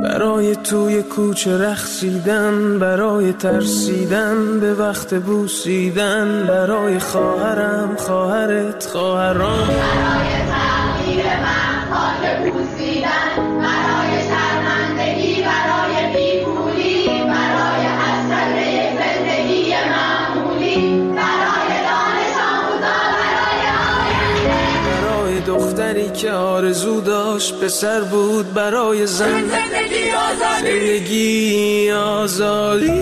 برای توی کوچه رقصیدن، برای ترسیدن به وقت بوسیدن، برای خواهرم، خواهرت، خواهرام، برای تغییر من، خاک بوسیدن، برای شرمندگی، برای بیپولی، برای حسرت یک زندگی معمولی، برای دانش آموزا، برای آینده، برای دختری که آرزو داشت پسر بود، برای زندگی آزادی، زندگی آزادی،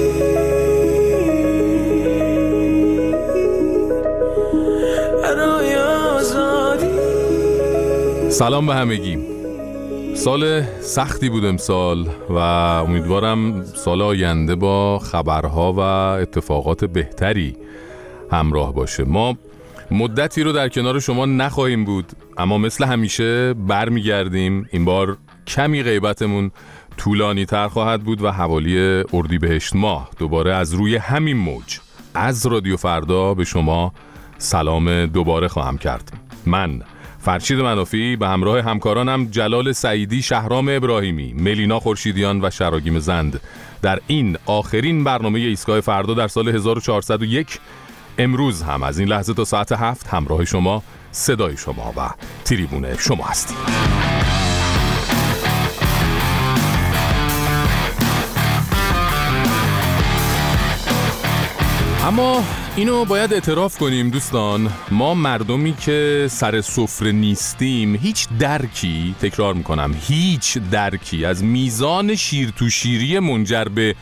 برای آزادی. سلام به همگی. سال سختی بود امسال و امیدوارم سال آینده با خبرها و اتفاقات بهتری همراه باشه. ما مدتی رو در کنار شما نخواهیم بود، اما مثل همیشه برمیگردیم. این بار کمی غیبتمون طولانی تر خواهد بود و حوالی اردیبهشت ماه دوباره از روی همین موج از رادیو فردا به شما سلام دوباره خواهم کرد. من فرشید منافی به همراه همکارانم جلال سعیدی، شهرام ابراهیمی، ملینا خورشیدیان و شراگیم زند در این آخرین برنامه ایستگاه فردا در سال 1401 امروز هم از این لحظه تا ساعت 7 همراه شما، صدای شما و تریبون شما هستیم. اما اینو باید اعتراف کنیم دوستان، ما مردمی که سر سفره نیستیم هیچ درکی، تکرار میکنم هیچ درکی از میزان شیر تو شیری منجر به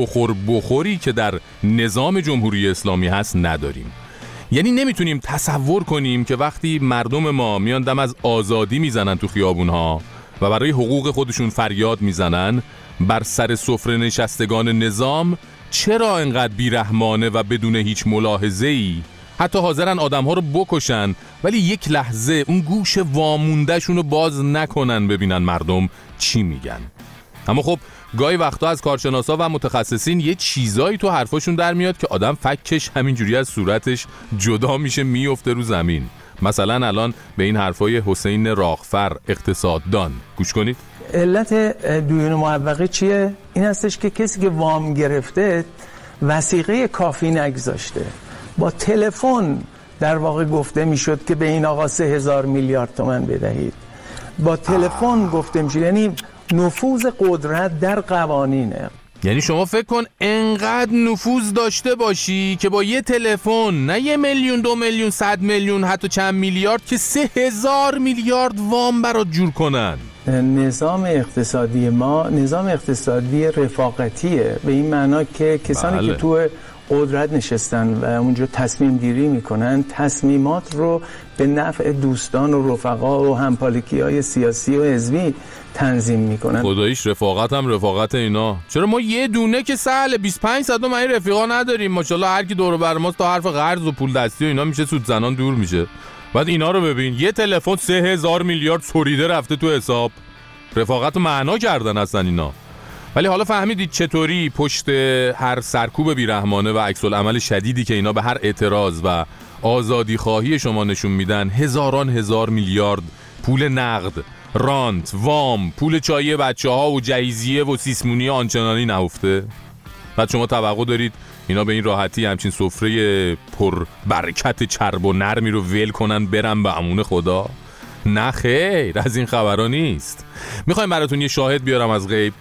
بخوری که در نظام جمهوری اسلامی هست نداریم. یعنی نمیتونیم تصور کنیم که وقتی مردم ما میان دم از آزادی میزنن تو خیابونها و برای حقوق خودشون فریاد میزنن، بر سر سفره نشستگان نظام چرا انقدر بیرحمانه و بدون هیچ ملاحظه‌ای حتی حاضرن آدم‌ها رو بکشن ولی یک لحظه اون گوش وامونده‌شون رو باز نکنن ببینن مردم چی میگن. اما خب گاهی وقتا از کارشناسا و متخصصین یه چیزایی تو حرفاشون در میاد که آدم فکش همینجوری از صورتش جدا میشه میفته رو زمین. مثلا الان به این حرفای حسین راغفر اقتصاددان گوش کنید. علت دیون معوقه چیه؟ این هستش که کسی که وام گرفته وثیقه کافی نگذاشته. با تلفن در واقع گفته میشد که به این آقا 3000 میلیارد تومان بدهید. با تلفن گفته میشد، یعنی نفوذ قدرت در قوانینه. یعنی شما فکر کن انقدر نفوذ داشته باشی که با یه تلفن، نه 1 میلیون 2 میلیون 100 میلیون حتی چند میلیارد، که 3000 میلیارد وام برات جور کنن. نظام اقتصادی ما نظام اقتصادی رفاقتیه، به این معنا که کسانی که تو قدرت نشستن و اونجا تصمیم گیری میکنن تصمیمات رو به نفع دوستان و رفقا و همپالکی‌های سیاسی و حزبی تنظیم میکنن. خداییش رفاقت هم رفاقت اینا. چرا ما یه دونه که سهل 25 صد ما این رفیقا نداریم؟ ماشاءالله هر کی دور و بر ماست تا حرف قرض و پول دستی و اینا میشه سود زنان دور میشه. بعد اینا رو ببین، یه تلفن 3000 میلیارد سریده رفته تو حساب. رفاقت معنا کردن اصلا اینا. ولی حالا فهمیدید چطوری پشت هر سرکوب بیرحمانه و عکس العمل شدیدی که اینا به هر اعتراض و آزادی خواهی شما نشون میدن، هزاران هزار میلیارد پول نقد، رانت، وام، پول چایی بچه‌ها و جهیزیه و سیسمونی آنچنانی نهفته؟ بعد شما توقع دارید اینا به این راحتی همچین سفره پر برکت چرب و نرمی رو ول کنن برن به امون خدا؟ نه خیر، از این خبرها نیست. میخوایم براتون یه شاهد بیارم از غیب.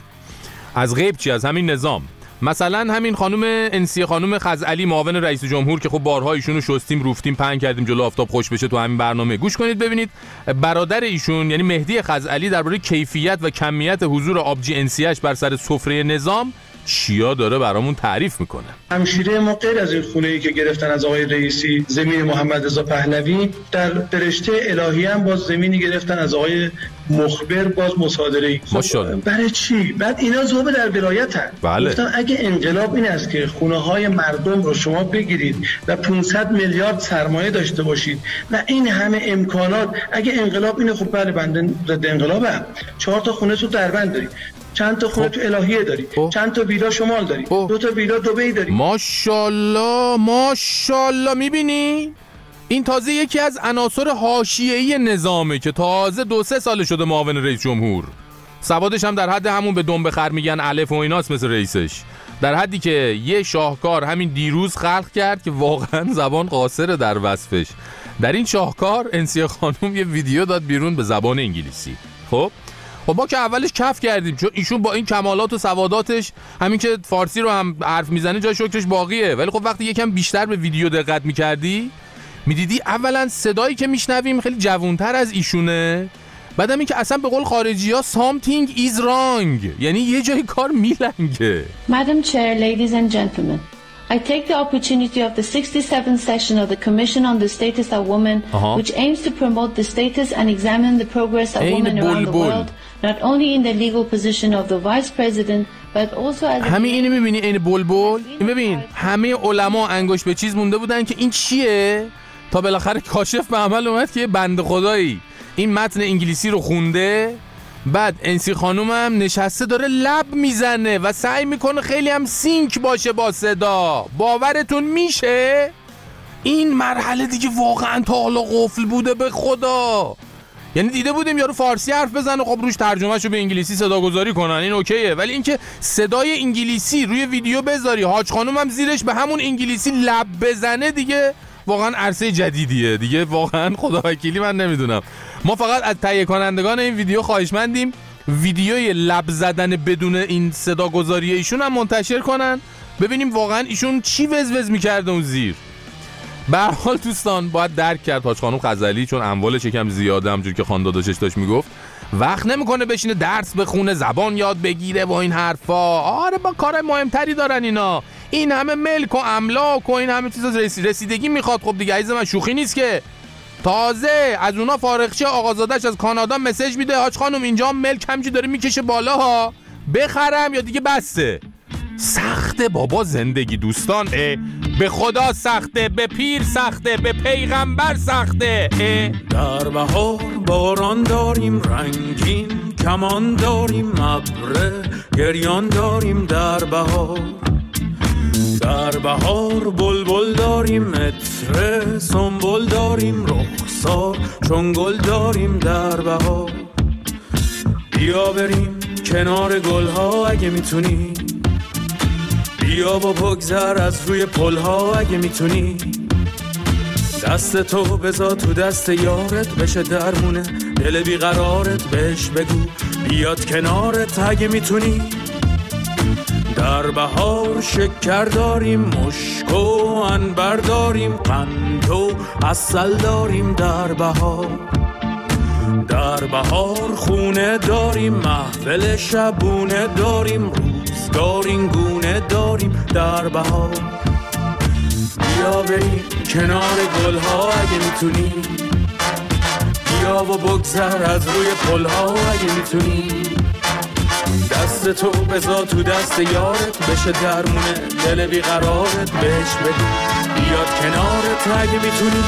از غیب چی؟ از همین نظام. مثلا همین خانم انسی خانم خزعلی، معاون رئیس جمهور، که خب بارها ایشونو شستیم روفتیم پهن کردیم جلو آفتاب خوش بشه تو همین برنامه. گوش کنید ببینید برادر ایشون یعنی مهدی خزعلی درباره کیفیت و کمیت حضور آبجی انسیش بر سر سفره نظام چیا داره برامون تعریف میکنه. همشیره ما غیر از این خونه‌ای که گرفتن از آقای رئیسی، زمین محمد رضا پهلوی، در برشته الهی هم باز زمینی گرفتن از آقای مخبر، باز مصادره‌ای. ماشاءالله. برای چی؟ بعد اینا ذوب در ولایتن. بله. گفتن اگه انقلاب این است که خونه‌های مردم رو شما بگیرید و 500 میلیارد سرمایه داشته باشید و این همه امکانات، اگه انقلاب اینه، خب بله بنده ضد انقلابم. 4 تا خونه تو دربند داری، چند تا خونه تو الهیه داری، چند تا ویلا شمال داری، 2 تا ویلا دبی داری. ماشاءالله ماشاءالله. میبینی؟ این تازه یکی از عناصر حاشیه‌ای نظامه که تازه 2-3 سال شده معاون رئیس جمهور. سوادش هم در حد همون به دنبه خر میگن الف و ایناست مثل رئیسش. در حدی که یه شاهکار همین دیروز خلق کرد که واقعا زبان قاصره در وصفش. در این شاهکار انسیه خانم یه ویدیو داد بیرون به زبان انگلیسی. خب ما که اولش کف کردیم چون ایشون با این کمالات و سواداتش همین که فارسی رو هم حرف میزنه جای شکرش باقیه. ولی خب وقتی یکم بیشتر به ویدیو دقت میکردی میدیدی اولا صدایی که میشنویم خیلی جوانتر از ایشونه، بعدم این که اصلا به قول خارجی ها something is wrong، یعنی یه جای کار میلنگه. Madam Chair, ladies and gentlemen, I take the opportunity of the 67th session of the Commission on the Status of Women, which aims to promote the status and examine the progress of women around the world, not only in the legal position of the Vice President, but also as همین اینو میبینی این بلبل؟ این ببین همه علما انگوش به چیز مونده بودن که این چیه تا بالاخره کاشف به عمل اومد که بنده خدایی این متن انگلیسی رو خونده، بعد انسی خانومم نشسته داره لب میزنه و سعی میکنه خیلی هم سینک باشه با صدا. باورتون میشه؟ این مرحله دیگه واقعا تا حالا قفل بوده به خدا. یعنی دیده بودیم یارو فارسی حرف بزنه خب روش ترجمهشو به انگلیسی صداگذاری کنن این اوکیه، ولی اینکه صدای انگلیسی روی ویدیو بذاری حاج خانومم زیرش به همون انگلیسی لب بزنه دیگه واقعا عرصه جدیدیه دیگه. واقعا خدا وکیلی من نمیدونم. ما فقط از تهیه کنندگان این ویدیو خواهشمندیم ویدیوی لب زدن بدون این صداگذاری ایشون هم منتشر کنن ببینیم واقعا ایشون چی وز میکرده اون زیر. به هر حال دوستان باید درک کرد حاج خانم غزلی چون اموالش یکم زیاده همونجوری که خانداداشش داشت میگفت وقت نمیکنه بشینه درس بخونه زبان یاد بگیره و این حرفا. آره با کارهای مهمتری دارن اینا. این همه ملک و املاک و این همه چیزا رسیدگی میخواد. خب دیگه عزیز من شوخی نیست که. تازه از اونا فارغ شه آقازاده‌اش از کانادا مسیج میده حاج خانم اینجا ملک همینجوری داره میکشه بالا ها بخرم یا دیگه بسته. سخته بابا زندگی دوستان. به خدا سخته، به پیر سخته، به پیغمبر سخته. در بهار باران داریم رنگین کمان داریم ابر گریان داریم در بهار بلبل داریم عطر سنبل داریم رخسار چون گل داریم در بهار. بیا بریم کنار گلها اگه میتونی، بیا با بگذر از روی پلها اگه میتونی، دست تو بذار تو دست یارت بشه درمونه دل بیقرارت بهش بگو بیاد کنارت اگه میتونی. در بهار شکر داریم مشک و عنبر داریم قند و عسل داریم در بهار خونه داریم محفل شبونه داریم روزگار این گونه داریم در بهار. بیا بریم کنار گلها اگه میتونی، بیا و بگذر از روی پلها اگه میتونی، دست تو بذار تو دست یارت بشه درمونه دل بیقرارت بهش بگو بیاد کنارت اگه میتونی.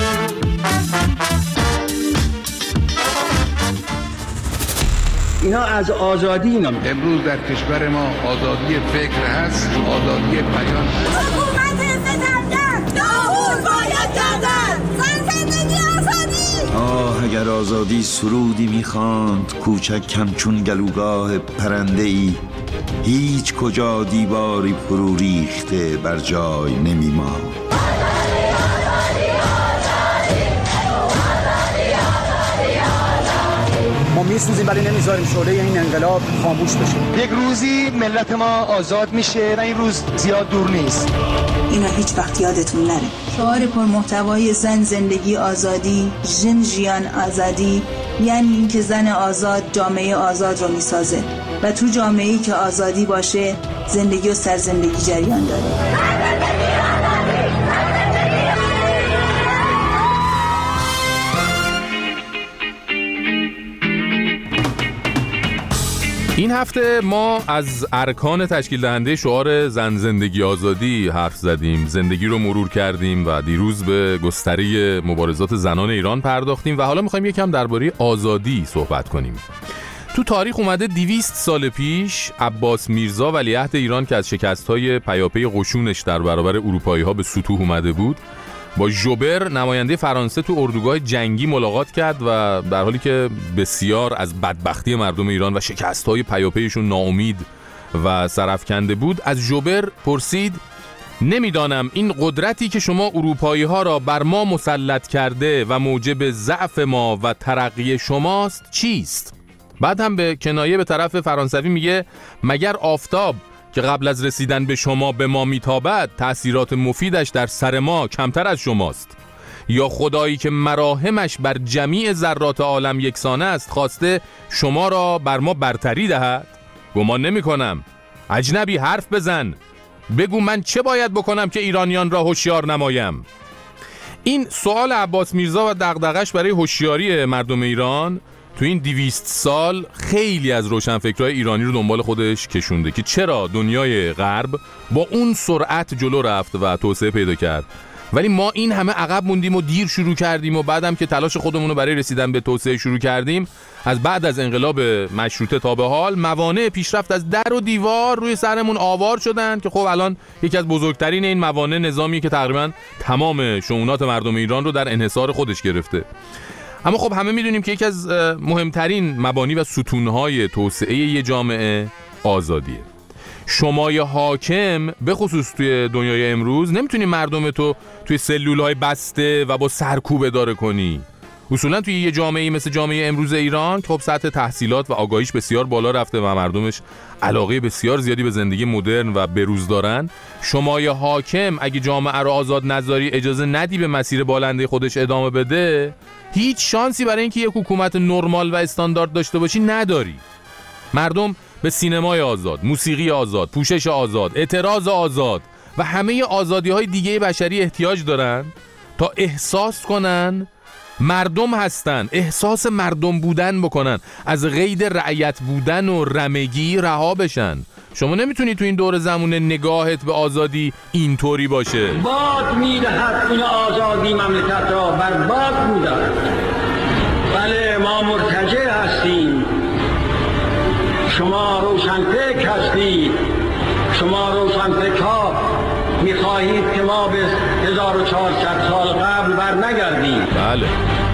اینا از آزادی اینا. امروز در کشور ما آزادی فکر هست، آزادی بیان هست. حکومت ستمگر نابود باید کردن. زندگی آزادی. اگر آزادی سرودی میخواند کوچک کمچون گلوگاه پرنده ای هیچ کجا دیواری فرو ریخته بر جای نمیماند. ما میسوزیم ولی نمیذاریم شعله این انقلاب خاموش بشه. یک روزی ملت ما آزاد میشه و این روز زیاد دور نیست. اینا هیچ وقت یادتون نره. شعار پرمحتوای زن زندگی آزادی، ژن ژیان آزادی، یعنی اینکه زن آزاد جامعه آزاد رو میسازه و تو جامعه‌ای که آزادی باشه زندگی و سرزندگی جریان داره. این هفته ما از ارکان تشکیل دهنده شعار زن زندگی آزادی حرف زدیم، زندگی رو مرور کردیم و دیروز به گستره مبارزات زنان ایران پرداختیم و حالا میخوایم یکم درباره آزادی صحبت کنیم. تو تاریخ اومده 200 سال پیش عباس میرزا ولیعهد ایران که از شکست‌های پیاپی قشونش در برابر اروپایی‌ها به سطوح اومده بود با ژوبر نماینده فرانسه تو اردوگاه جنگی ملاقات کرد و در حالی که بسیار از بدبختی مردم ایران و شکست‌های پیاپیشون ناامید و سرفکنده بود، از ژوبر پرسید نمیدانم این قدرتی که شما اروپایی‌ها را بر ما مسلط کرده و موجب ضعف ما و ترقی شماست چیست؟ بعد هم به کنایه به طرف فرانسوی میگه مگر آفتاب که قبل از رسیدن به شما به ما میتابد تأثیرات مفیدش در سر ما کمتر از شماست؟ یا خدایی که مراهمش بر جمیع ذرات عالم یکسانه است خواسته شما را بر ما برتری دهد؟ گمان نمی کنم. اجنبی حرف بزن، بگو من چه باید بکنم که ایرانیان را هوشیار نمایم؟ این سوال عباس میرزا و دغدغش برای هوشیاری مردم ایران تو این 200 سال خیلی از روشنفکرای ایرانی رو دنبال خودش کشونده که چرا دنیای غرب با اون سرعت جلو رفت و توسعه پیدا کرد ولی ما این همه عقب موندیم و دیر شروع کردیم و بعدم که تلاش خودمون رو برای رسیدن به توسعه شروع کردیم، از بعد از انقلاب مشروطه تا به حال موانع پیشرفت از در و دیوار روی سرمون آوار شدن که خب الان یکی از بزرگترین این موانع نظامی که تقریبا تمام شؤونات مردم ایران رو در انحصار خودش گرفته. اما خب همه میدونیم که یکی از مهمترین مبانی و ستونهای توسعه یه جامعه آزادیه. شمای حاکم به خصوص توی دنیای امروز نمیتونی مردم تو توی سلولهای بسته و با سرکوب اداره کنی. اصولا توی یه جامعه مثل جامعه امروز ایران که خب سطح تحصیلات و آگاهیش بسیار بالا رفته و مردمش علاقه بسیار زیادی به زندگی مدرن و بروز دارن، شمای حاکم اگه جامعه رو آزاد نذاری، اجازه ندی به مسیر بالنده خودش ادامه بده، هیچ شانسی برای اینکه یک حکومت نرمال و استاندارد داشته باشی نداری. مردم به سینمای آزاد، موسیقی آزاد، پوشش آزاد، اعتراض آزاد و همه آزادی‌های دیگه بشری احتیاج دارن تا احساس کنن مردم هستن، احساس مردم بودن بکنن، از قید رعیت بودن و رمگی رها بشن. شما نمیتونی تو این دور زمونه نگاهت به آزادی اینطوری باشه. باد میدهد این آزادی مملکت را برباد میدهد. بله ما مرتجع هستیم، شما روشنفکر هستید، شما روشنفکرها میخواهید که ما به 1400 سال قبل برنگردیم. بله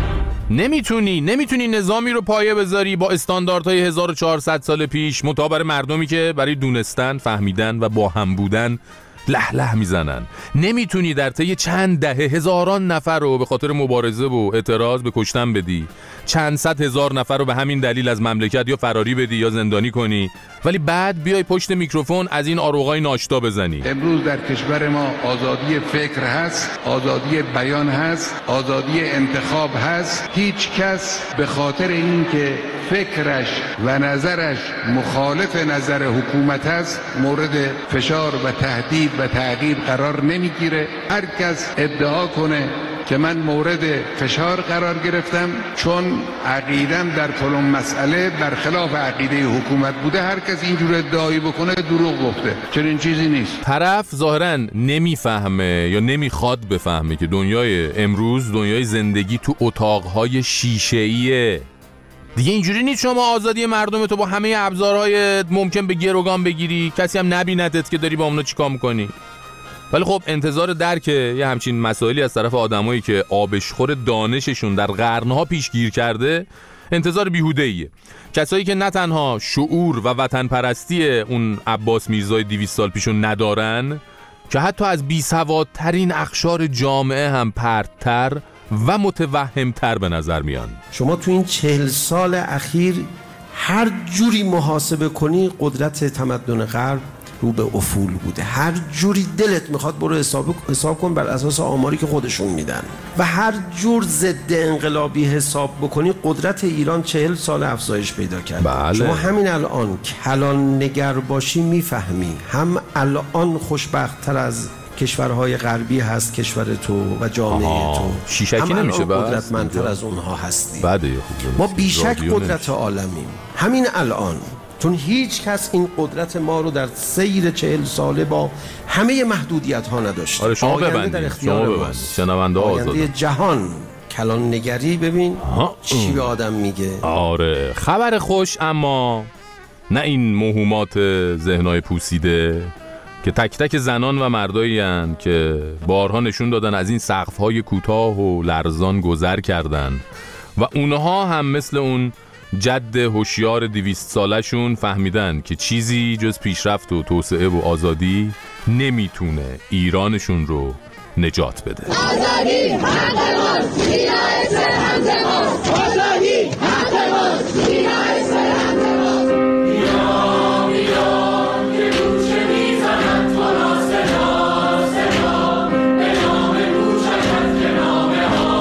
نمیتونی نظامی رو پایه بذاری با استانداردهای 1400 سال پیش مطابق مردمی که برای دونستن، فهمیدن و با هم بودن له له میزنن. نمیتونی در طی چند دهه هزاران نفر رو به خاطر مبارزه و اعتراض به کشتن بدی، چند صد هزار نفر رو به همین دلیل از مملکت یا فراری بدی یا زندانی کنی، ولی بعد بیای پشت میکروفون از این آروغای ناشتا بزنی. امروز در کشور ما آزادی فکر هست، آزادی بیان هست، آزادی انتخاب هست. هیچ کس به خاطر اینکه فکرش و نظرش مخالف نظر حکومت است مورد فشار و تهدید و تعقیب قرار نمیگیره. هر کس ادعا کنه که من مورد فشار قرار گرفتم چون عقیدم در فلان مسئله برخلاف عقیده حکومت بوده، هر کس اینجور ادعایی بکنه دروغ گفته. چون این چیزی نیست. طرف ظاهراً نمیفهمه یا نمیخواد بفهمه که دنیای امروز دنیای زندگی تو اتاقهای شیشه‌ایه. دیگه اینجوری نیست شما آزادی مردم تو با همه ابزارهای ممکن به گروگان بگیری، کسی هم نبیندت که داری با اونا چیکار میکنی. ولی خب انتظار درک یه همچین مسائلی از طرف آدمایی که آبشخور دانششون در قرنها پیشگیر کرده انتظار بیهوده‌ایه. کسایی که نه تنها شعور و وطن پرستی اون عباس میرزای 200 سال پیشون ندارن، که حتی از بیسوادترین اقشار جامعه هم پرت‌تر و متوهم‌تر به نظر میان. شما تو این 40 سال اخیر هر جوری محاسبه کنی قدرت تمدن غرب رو به افول بوده. هر جوری دلت میخواد برو حساب کن بر اساس آماری که خودشون میدن و هر جور ضد انقلابی حساب بکنی قدرت ایران 40 سال افزایش پیدا کرد. بله. شما همین الان کلان نگر باشی میفهمی هم الان خوشبخت‌تر از کشورهای غربی هست کشور تو و جامعه تو. شیشکی نمیشه بس قدرتمندتر از اونها هستی. بله. ما بیشک قدرت عالمیم همین الان، چون هیچ کس این قدرت ما رو در سیر 40 ساله با همه محدودیت ها نداشت. آره شما ببندید، شنونده آزاده جهان کلان نگری ببین چی به آدم میگه. آره خبر خوش، اما نه این موهومات ذهنای پوسیده که تک تک زنان و مردایی هستند که بارها نشون دادن از این سقف‌های کوتاه و لرزان گذر کردن و اونها هم مثل اون جد هوشیار 200 سالشون فهمیدن که چیزی جز پیشرفت و توسعه و آزادی نمیتونه ایرانشون رو نجات بده. آزادی حق ماست، سینه سرهنگ ماست. آزادی حق ماست، سینه سرهنگ ماست. بیام بیام که گوشه میزند تو را صدا صدا به نام کوچکت که نام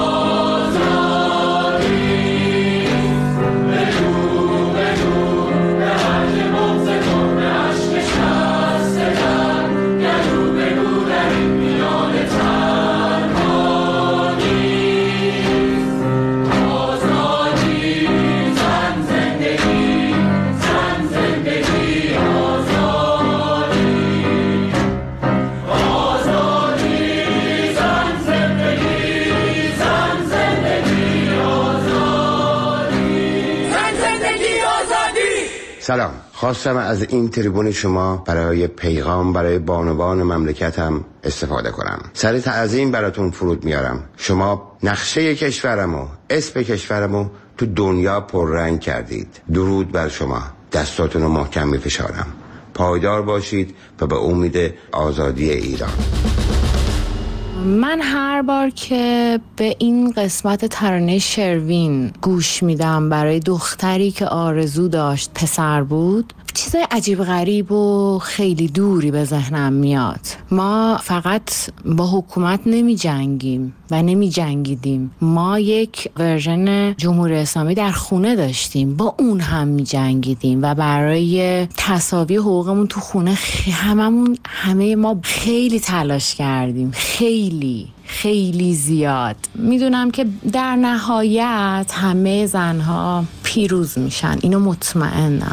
آزادی. بگو بگو به هر که بغض کن به عشق شست در گلو بگو در این میان سلام، خواستم از این تریبون شما برای پیغام برای بانوان مملکتم استفاده کنم. سر تعظیم براتون فرود میارم. شما نقشه کشورمو، اسم کشورمو تو دنیا پررنگ کردید. درود بر شما. دستاتون رو محکم میفشارم. پایدار باشید و به امید آزادی ایران. من هر بار که به این قسمت ترانه شروین گوش میدم برای دختری که آرزو داشت پسر بود، چیزای عجیب غریب و خیلی دوری به ذهنم میاد. ما فقط با حکومت نمی جنگیم و نمی جنگیدیم، ما یک ورژن جمهوری اسلامی در خونه داشتیم، با اون هم می جنگیدیم و برای تساوی حقوقمون تو خونه همه ما خیلی تلاش کردیم، خیلی زیاد. میدونم که در نهایت همه زنها پیروز میشن، اینو مطمئنم.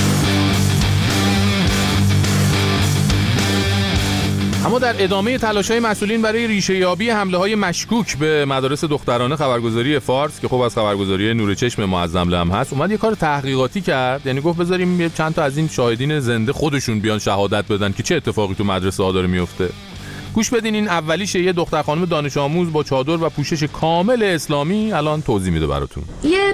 اما در ادامه تلاش‌های مسئولین برای ریشه‌یابی حمله‌های مشکوک به مدارس دخترانه، خبرگزاری فارس که خب از خبرگزاری نور چشم معظم هم هست اومد یه کار تحقیقاتی کرد. یعنی گفت بذاریم چند تا از این شاهدین زنده خودشون بیان شهادت بدن که چه اتفاقی تو مدرسه ها داره میفته. گوش بدین. این اولیشه، یه دختر خانم دانش آموز با چادر و پوشش کامل اسلامی الان توضیح میده براتون. یه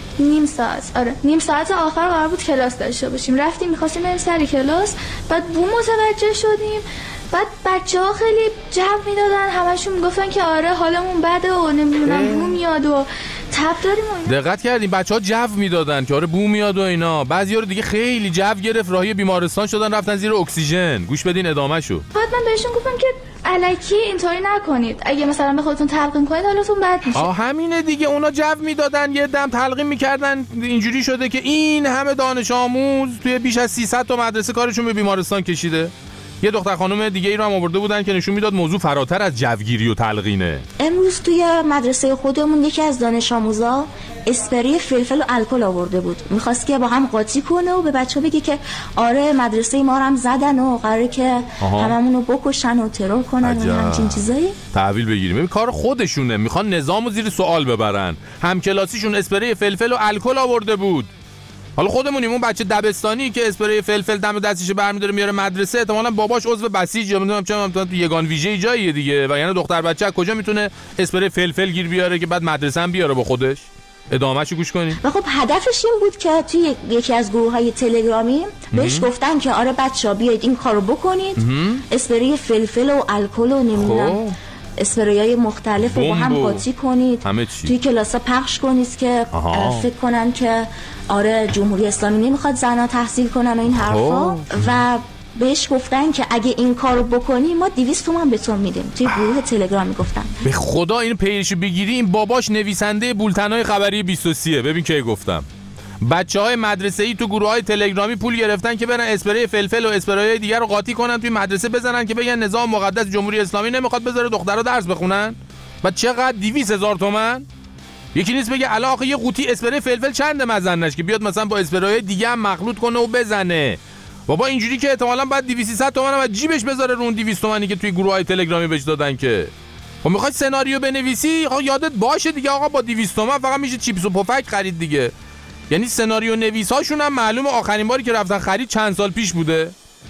نیم ساعت آخر قرار بود کلاس داشته باشیم، رفتیم می‌خواستیم بریم سر کلاس، بعد بو متوجه شدیم. بعد بچه‌ها خیلی جو میدادن، همشون میگفتن که آره حالمون بده و نمیدونم بو میاد و تب داریم و اینا. دقت کردیم بچه‌ها جو میدادن که آره بو میاد و اینا. بعضی‌ها رو دیگه خیلی جو گرفت، راهی بیمارستان شدن، رفتن زیر اکسیژن. گوش بدین ادامه‌شو. بعد من بهشون گفتم که الکی اینطوری نکنید، اگه مثلا به خودتون تلقین کنید حالتون بد میشه. همینه دیگه، اونا جو میدادن، یه دم تلقین میکردن. اینجوری شده که این همه دانش آموز توی بیش از 300 تا مدرسه کارشون به بیمارستان کشیده. یه دختر خانم دیگه ای رو هم آورده بودن که نشون میداد موضوع فراتر از جوگیری و تلقینه. امروز توی مدرسه خودمون یکی از دانش آموزا اسپری فلفل و الکل آورده بود، میخواست که با هم قاطی کنه و به بچه‌ها بگه که آره مدرسه ما رو هم زدن و قراره که هممون رو بکشن و ترور کنن و همچین چیزایی. تحویل بگیریم. این کار خودشونه، میخوان نظامو زیر سوال ببرن. همکلاسیشون اسپری فلفل و الکل آورده بود. حالا خودمونیم اون بچه دبستانی که اسپری فلفل دم دستش برمی‌داره میاره مدرسه، احتمالاً باباش عضو بسیج یا نمیدونم چه تو یگان ویژه جاییه دیگه. و یعنی دختر بچه از کجا میتونه اسپری فلفل گیر بیاره که بعد مدرسه هم بیاره با خودش؟ ادامه‌شو گوش کنید. و خب هدفش این بود که توی یکی از گروه‌های تلگرامی بهش گفتن که آره بچه‌ها بیاید این کارو بکنید، اسپری فلفل و الکل و نمیدونم اسپریای مختلف رو با هم قاطی کنید، توی کلاس‌ها پخش کنید که فکر کنن که آره جمهوری اسلامی نمیخواد زن‌ها تحصیل کنن و این حرفا. و بهش گفتن که اگه این کارو بکنی ما 200 تومان بهتون میدیم. توی گروه تلگرام میگفتن. به خدا اینو پیشو بگیری، این باباش نویسنده بولتن‌های خبری 23. ببین کی گفتم. بچه‌های مدرسه‌ای تو گروه‌های تلگرامی پول گرفتن که برن اسپری فلفل و اسپریای دیگر رو قاطی کنن توی مدرسه بزنن که بگن نظام مقدس جمهوری اسلامی نمیخواد بذاره دخترها درس بخونن. بعد چقدر 200,000 تومان؟ یکی نیست بگه علاقه یه قوطی اسپری فلفل چند مزنش که بیاد مثلا با اسپریای دیگه هم مخلوط کنه و بزنه. بابا اینجوری که احتمالاً بعد 200 تومان هم از جیبش بذاره رو اون 200 تومانی که توی گروه‌های تلگرامی بهش دادن. که خب می‌خوای سناریو بنویسی، یادت باشه دیگه آقا با 200 تومان فقط میشه چیپس و پفک خرید دیگه. یعنی سناریو نویساشون هم معلومه آخرین باری که رفتن خرید چند سال پیش بوده.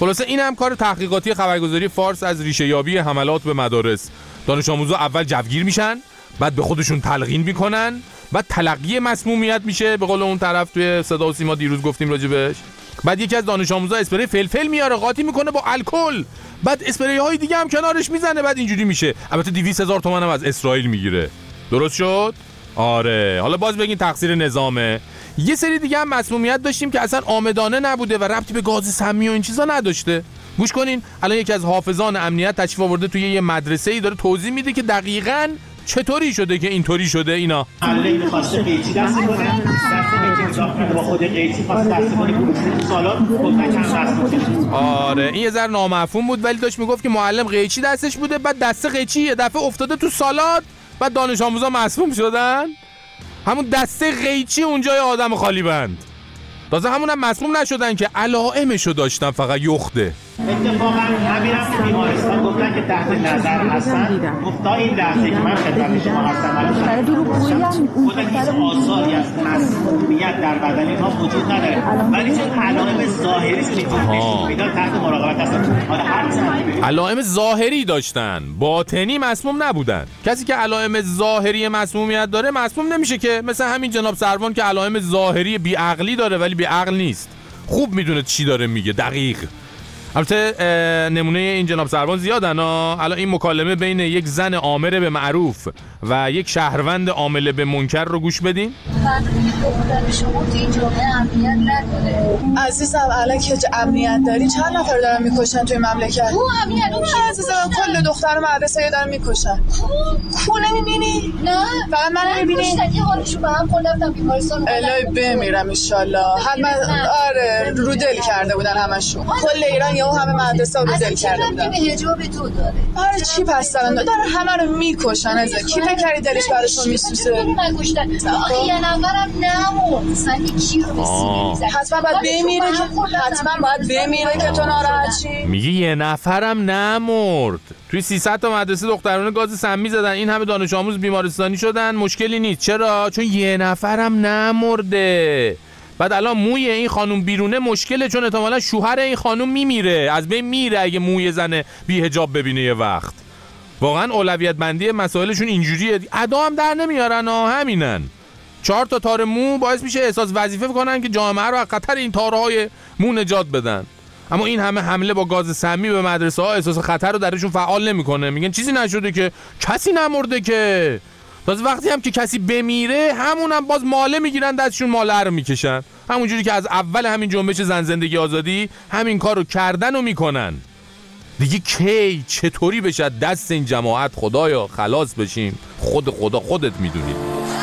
خلاصه این هم کار تحقیقاتی خبرگزاری فارس از ریشه یابی حملات به مدارس. دانش آموزا اول جوگیر میشن، بعد به خودشون تلقین میکنن، بعد تلقی مسمومیت میشه به قول اون طرف توی صدا و سیما دیروز گفتیم راجبش. بعد یکی از دانش آموزا اسپری فلفل میاره قاطی میکنه با الکل، بعد اسپری های دیگه هم کنارش میزنه، بعد اینجوری میشه. البته 200,000 تومان هم از اسرائیل میگیره. درست شد؟ آره. حالا باز بگین تقصیر نظامه. یه سری دیگه هم مسمومیت داشتیم که اصلا عامدانه نبوده و ربطی به گاز سمی و این چیزا نداشته. گوش کنین، الان یکی از حافظان امنیت تشریف آورده توی یه مدرسه‌ای داره توضیح میده که دقیقاً چطوری شده که اینطوری شده. اینا معلم خواسته قیچی دست کنه، دست قیچی اضافه کنه با خود قیچی خواسته دست کنه تو سالات گفتن چند دست. آره این یه ذره نامفهوم بود ولی داشت میگفت که معلم قیچی دستش بوده، بعد دست قیچی یه دفعه افتاده تو سالات، بعد دانش آموزا مسموم شدن. همون دسته قیچی اونجای آدم خالی بند. تازه همونم مسموم نشدن که علائمشو داشتن، فقط یخته. اتفاقا همین هم تو بیمارستان گفتن که تحت نظر هستن. گفتا این لحظه که من خدمت شما هستم برای دروغگویی هم خودت هیچ آثاری از مسمومیت در بدن اینها وجود نداره، ولی چون علائم ظاهری نشون میدن تحت مراقبت هستن. حالا هر علائم ظاهری داشتن، باطنی مسموم نبودن. کسی که علائم ظاهری مسمومیت داره مسموم نمیشه که، مثل همین جناب سروان که علائم ظاهری بیعقلی داره ولی بیعقل نیست. خوب میدونه چی داره میگه دقیق. البته نمونه این جناب سروان زیادن. الان این مکالمه بین یک زن آمره به معروف و یک شهروند عامل به منکر رو گوش بدین. شما تو این جامعه امنیت نداره. عزیزم الان که امنیت داری چند نفر دارن میکشن توی مملکت؟ امنیت عزیزم کل دختر مدرسه دارن میکشن. کو نمیبینی؟ نه فقط من نمیبینی؟ یه حالشون به هم خوردم بیمارستان. الهی بمیرم ان شاء الله. حتما آره رو دل کرده بودن همشون. کل ایران یهو همه مدرسه رو دل کرده بودن. به حجاب تو داره. آره چی پس دارن همه رو میکشن. از کی فکر کردی دلش براشون میسوزه؟ نکشتن. یه نفرم نمون. سنی کی رو به سینه میزنه؟ حتما باید بمیره که تو ناراحت چی؟ میگه یه نفرم نمرد. توی 300 تا مدرسه دخترانه گاز سمی زدن، این همه دانش آموز بیمارستانی شدن، مشکلی نیست. چرا؟ چون یه نفرم نمرده. بعد الان موی این خانوم بیرونه مشکله، چون احتمالاً شوهر این خانوم میمیره، از بین میره اگه موی زن بی حجاب ببینه یه وقت. واقعا اولویت بندی مسائلشون اینجوریه. ادا هم در نمیارن همینن. 4 تا تار مو باعث میشه احساس وظیفه کنن که جامعه رو از خطر این تارهای مو نجات بدن. اما این همه حمله با گاز سمی به مدرسه ها احساس خطر رو درشون فعال نمیکنه. میگن چیزی نشده که، کسی نمرده که. تازه وقتی هم که کسی بمیره همونم باز ماله میگیرن، دستشون ماله رو میکشن. همونجوری که از اول همین جنبش زن زندگی آزادی همین کار رو کردن و میکنن. دیگه کی چطوری بشه دست این جماعت خدایا خلاص بشیم؟ خودت میدونید.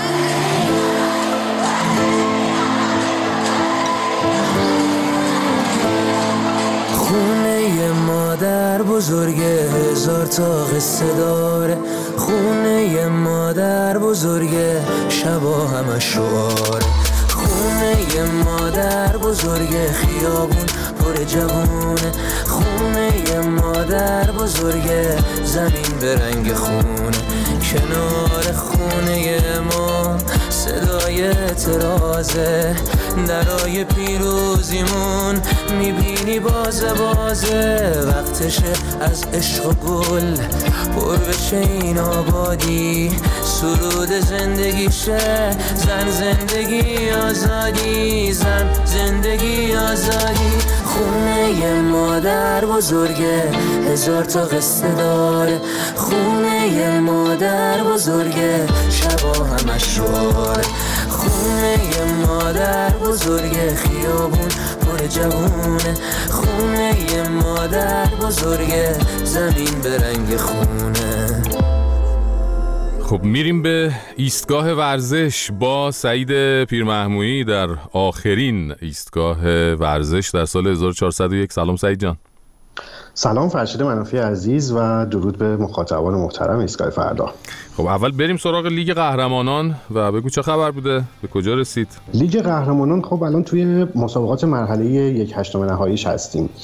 خونه مادر بزرگه 1000 تا قصه داره، خونه مادر بزرگه شبا همه شعاره، خونه مادر بزرگه خیابون پر جوونه، خونه مادر بزرگه زمین به رنگ خونه، کنار خونه ما صدای اعتراضه، درای پیروزیمون میبینی بازه وقتشه از عشق و گل پر بشه این آبادی، سرود زندگیشه زن زندگی آزادی، زن زندگی آزادی، خونه مادر بزرگه 1000 تا قصه داره، خونه مادر بزرگه شبا همه شواره، خونه مادر بزرگه خیابون پر جوونه، خونه مادر بزرگه زمین به رنگ خونه. خب میریم به ایستگاه ورزش با سعید پیرمحمودی در آخرین ایستگاه ورزش در سال 1401. سلام سعید جان. سلام فرشید منافی عزیز و درود به مخاطبان محترم ایستگاه فردا. خب اول بریم سراغ لیگ قهرمانان و بگو چه خبر بوده؟ به کجا رسید؟ لیگ قهرمانان خب الان توی مسابقات مرحله 1/8 نهاییش هستیم.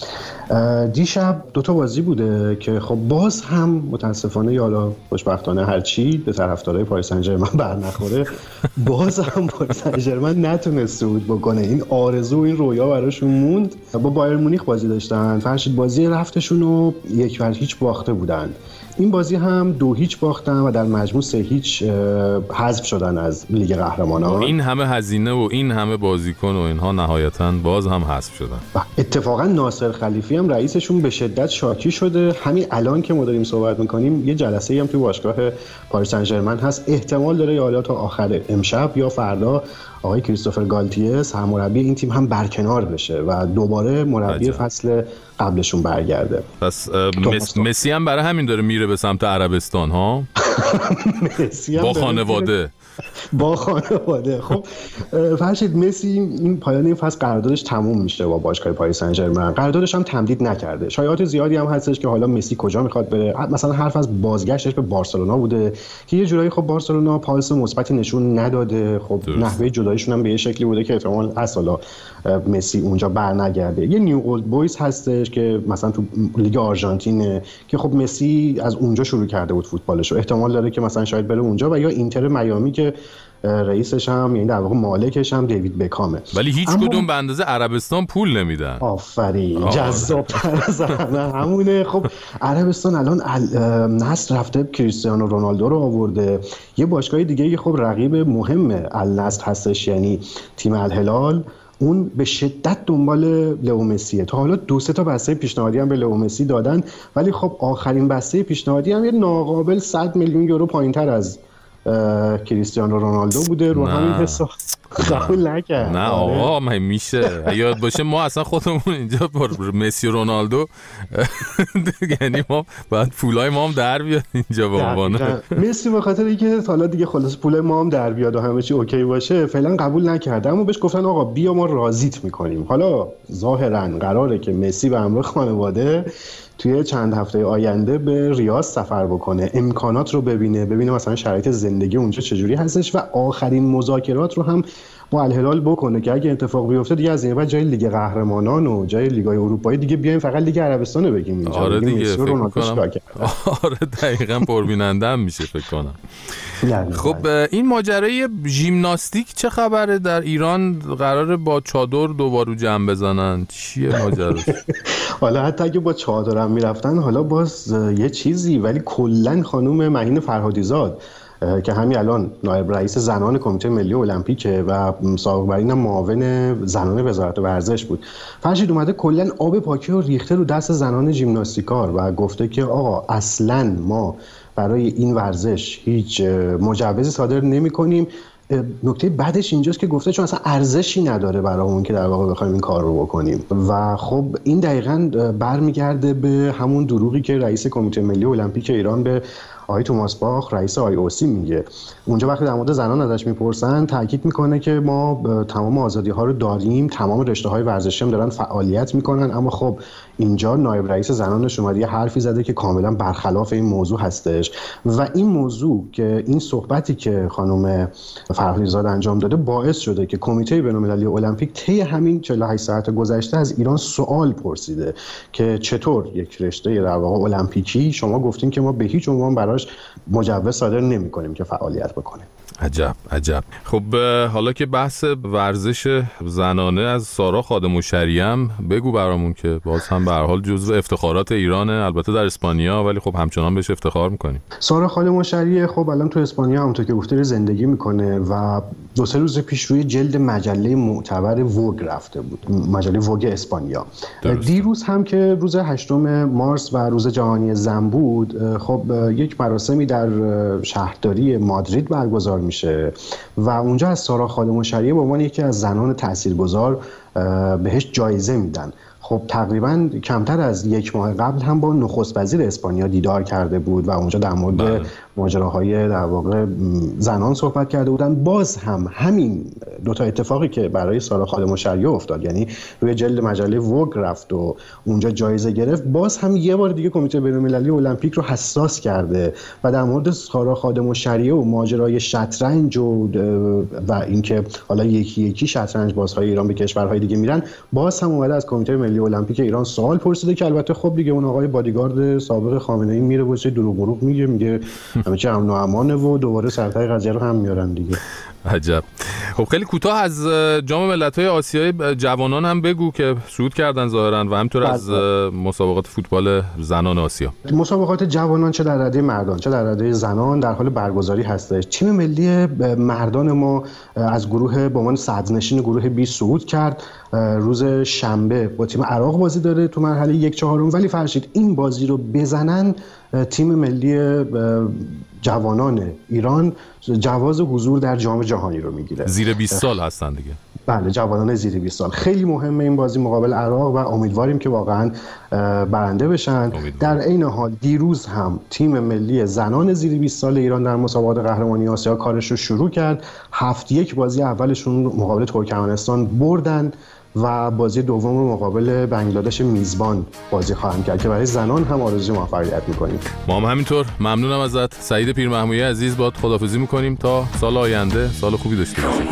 دیشب 2 بازی بوده که خب باز هم متاسفانه یا حالا خوشبختانه هرچی به طرفدارای پاریس سن ژرمن بر نخوره، باز هم پاریس سن ژرمن نتونست صعود بکنه. این آرزو و این رویا براشون موند. با بایر مونیخ بازی داشتن، فرشید بازی رفتشون رو 1-0 باخته بودن. این بازی هم 2-0 باختن و در مجموع 3-0 حذف شدن از لیگ قهرمانان. این همه هزینه و این همه بازیکن و اینها نهایتاً باز هم حذف شدن. اتفاقا ناصر خلیفی هم رئیسشون به شدت شاکی شده. همین الان که ما داریم صحبت می‌کنیم یه جلسه‌ای هم توی باشگاه پاریس سن ژرمن هست، احتمال داره یا حالا تا آخر امشب یا فردا آقای کریستوفر گالتیه سرمربی این تیم هم برکنار بشه و دوباره مربی فصل قبلشون برگرده. پس مسی هم برای همین داره میره به سمت عربستان ها. با خانواده. با خانواده. خب فرشید مسی این پایان این فصل قراردادش تموم میشه با باشگاه پاریس سن ژرمن. قراردادش هم تمدید نکرده. شایعات زیادی هم هستش که حالا مسی کجا میخواد بره. مثلا حرف از بازگشتش به بارسلونا بوده که یه جورایی خب بارسلونا پالس مثبتی نشون نداده. خب نحوه جداییشون هم به یه شکلی بوده که احتمال اصلا مسی اونجا برنگرده. یه نیو اولد بویز هستش که مثلا تو لیگ آرژانتینه که خب مسی از اونجا شروع کرده بود فوتبالشو. احتمال داره که مثلا شاید بره اونجا و یا اینتر میامی که رئیسش هم یعنی در واقع مالکش هم دیوید بکامه. ولی هیچ کدوم به اندازه عربستان پول نمیدن. آفرین، جذاب‌تر از همونه. خب عربستان الان نصر رفته کریستیانو رونالدو رو آورده. یه باشگاه دیگه خب رقیب مهم النصر هستش، یعنی تیم الهلال. اون به شدت دنبال لئو مسیه. تا حالا 2-3 تا بسته پیشنهادی هم به لئو مسی دادن، ولی خب آخرین بسته پیشنهادی هم یه ناقابل 100 میلیون یورو پایین‌تر از کریستیانو رونالدو بوده. رو همین حساب قبول نکرد. نه آقا من میشه یاد باشه ما اصلا خودمون اینجا با مسی و رونالدو یعنی ما باید پولای ما هم در بیاد اینجا به عنوان مسی به خاطر اینکه حالا دیگه خلاص پولای ما هم در بیاد و همه چی اوکی باشه فعلا قبول نکرده، اما بهش گفتن آقا بیا ما راضیت میکنیم. حالا ظاهرا قراره که مسی به همراه خانواده توی چند هفته آینده به ریاض سفر بکنه، امکانات رو ببینه مثلا شرایط زندگی اونجا چجوری هستش و آخرین مذاکرات رو هم با الهلال بکنه که اگه اتفاق بیفته دیگه از این بعد جای لیگ قهرمانان و جای لیگ‌های اروپایی دیگه بیایم فقط لیگ عربستان رو بگیم اینجا. آره دیگه فکر می‌کنم آره دقیقاً پربیننده هم میشه فکر کنم. خب این ماجرای ژیمناستیک چه خبره؟ در ایران قراره با چادر دوباره جمع بزنن، چیه ماجراش؟ حالا حتی اگه با چادر هم میرفتن حالا باز یه چیزی، ولی کلاً خانم مهین فرهادیزاد که همین الان نایب رئیس زنان کمیته ملی المپیکه و سابق بر اینم معاون زنان وزارت ورزش بود، فرشید اومده کلا آب پاکی رو ریخته رو دست زنان ژیمناستیکار و گفته که آقا اصلاً ما برای این ورزش هیچ مجوزی صادر نمی‌کنیم. نکته بعدش اینجاست که گفته چون اصلا ارزشی نداره برامون که در واقع بخوایم این کار رو بکنیم و خب این دقیقاً برمیگرده به همون دروغی که رئیس کمیته ملی المپیک ایران به آقای توماس باخ رئیس IOC میگه. اونجا وقتی در مورد زنان ازش میپرسن تاکید میکنه که ما تمام آزادی ها رو داریم، تمام رشته های ورزشی هم دارن فعالیت میکنن، اما خب اینجا نایب رئیس زنانش اومده یه حرفی زده که کاملا برخلاف این موضوع هستش و این موضوع که این صحبتی که خانم فرهادیزاد انجام داده باعث شده که کمیته بین‌المللی المپیک طی همین 48 ساعت گذشته از ایران سوال پرسیده که چطور یک رشته در واقع المپیکی شما گفتین که ما به هیچ عنوان براش مجوز صادر نمی‌کنیم که فعالیت بکنه. عجب. خب حالا که بحث ورزش زنانه از سارا خادم الشریعه بگو برامون که باز هم به هر حال جزو افتخارات ایرانه، البته در اسپانیا، ولی خب همچنان بهش افتخار میکنیم. سارا خادم الشریعه خب الان تو اسپانیا همونطور که گفته زندگی میکنه و 2-3 روز پیش روی جلد مجله معتبر ووگ رفته بود، مجله ووگ اسپانیا. دیروز هم که روز 8 مارس و روز جهانی زن بود، خب یک مراسمی در شهرداری مادرید برگزار میشه و اونجا از سارا خادم الشریعه به عنوان یکی از زنان تاثیرگذار بهش جایزه میدن. خب تقریبا کمتر از 1 ماه قبل هم با نخست وزیر اسپانیا دیدار کرده بود و اونجا در مورد ماجراهای در واقع زنان صحبت کرده بودن. باز هم همین 2 تا اتفاقی که برای سارا خادم الشریعه افتاد، یعنی روی جلد مجله ووگ رفت و اونجا جایزه گرفت، باز هم یه بار دیگه کمیته بین‌المللی المپیک رو حساس کرده و در مورد سارا خادم الشریعه و ماجرای شطرنج و اینکه حالا یکی شطرنج بازهای ایران به کشورهای دیگه میرن، باز هم اومده از کمیته ملی المپیک ایران سوال پرسیده که البته خب دیگه اون آقای بادیگارد سابق خامنه‌ای میره واسه دروغ میگه همه چی امن و امانه و دوباره سرتای قضیه رو هم میارن دیگه. عجب. خب خیلی کوتاه از جام ملت‌های آسیای جوانان هم بگو که صعود کردن ظاهرا و همینطور از مسابقات فوتبال زنان آسیا. مسابقات جوانان چه در رده مردان چه در رده زنان در حال برگزاری هستش. تیم ملی مردان ما از گروه به عنوان صدرنشین گروه 20 صعود کرد. روز شنبه با تیم عراق بازی داره تو مرحله 1/4، ولی فرشید این بازی رو بزنن تیم ملی جوانان ایران جواز حضور در جام جهانی رو میگیره. زیر 20 سال هستن دیگه. بله، جوانان زیر 20 سال. خیلی مهمه این بازی مقابل عراق و امیدواریم که واقعا برنده بشن. در عین حال دیروز هم تیم ملی زنان زیر 20 سال ایران در مسابقات قهرمانی آسیا کارش رو شروع کرد. 7-1 بازی اولشون مقابل ترکمنستان بردن و بازی دوم رو مقابل بنگلادش میزبان بازی خواهند کرد که برای زنان هم آرزوی موفقیت میکنیم. ما هم همینطور. ممنونم ازت سعید پیرمحمودی عزیز. باهات خداحافظی میکنیم تا سال آینده سال خوبی داشته باشیم.